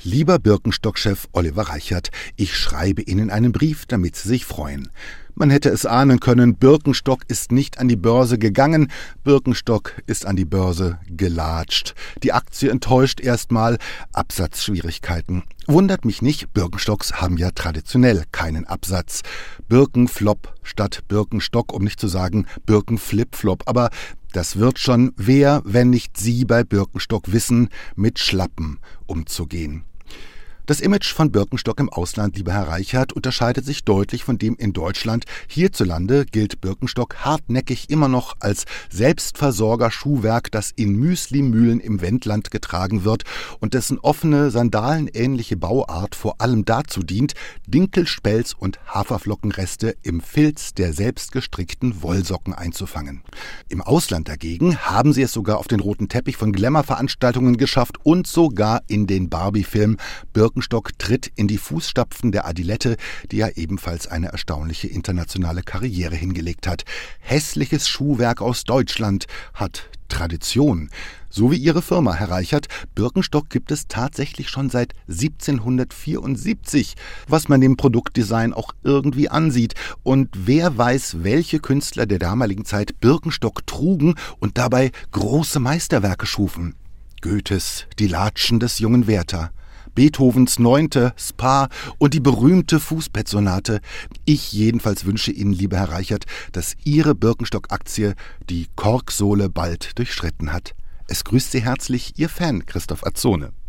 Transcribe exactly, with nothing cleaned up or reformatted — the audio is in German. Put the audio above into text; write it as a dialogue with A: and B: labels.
A: Lieber Birkenstock-Chef Oliver Reichert, ich schreibe Ihnen einen Brief, damit Sie sich freuen. Man hätte es ahnen können, Birkenstock ist nicht an die Börse gegangen, Birkenstock ist an die Börse gelatscht. Die Aktie enttäuscht erstmal, Absatzschwierigkeiten. Wundert mich nicht, Birkenstocks haben ja traditionell keinen Absatz. Birkenflop statt Birkenstock, um nicht zu sagen Birkenflipflop. Aber das wird schon, wer, wenn nicht Sie bei Birkenstock wissen, mit Schlappen umzugehen. Das Image von Birkenstock im Ausland, lieber Herr Reichert, unterscheidet sich deutlich von dem in Deutschland. Hierzulande gilt Birkenstock hartnäckig immer noch als Selbstversorger-Schuhwerk, das in Müslimühlen im Wendland getragen wird und dessen offene, sandalenähnliche Bauart vor allem dazu dient, Dinkelspelz und Haferflockenreste im Filz der selbstgestrickten Wollsocken einzufangen. Im Ausland dagegen haben sie es sogar auf den roten Teppich von Glamour-Veranstaltungen geschafft und sogar in den Barbie-Film Birkenstock Birkenstock tritt in die Fußstapfen der Adilette, die ja ebenfalls eine erstaunliche internationale Karriere hingelegt hat. Hässliches Schuhwerk aus Deutschland hat Tradition. So wie Ihre Firma, Herr Reichert, Birkenstock gibt es tatsächlich schon seit siebzehnhundertvierundsiebzig, was man dem Produktdesign auch irgendwie ansieht. Und wer weiß, welche Künstler der damaligen Zeit Birkenstock trugen und dabei große Meisterwerke schufen. Goethes Die Latschen des jungen Werther, Beethovens Neunte, Spa und die berühmte Fußbettsonate. Ich jedenfalls wünsche Ihnen, lieber Herr Reichert, dass Ihre Birkenstock-Aktie die Korksohle bald durchschritten hat. Es grüßt Sie herzlich Ihr Fan Christoph Azzone.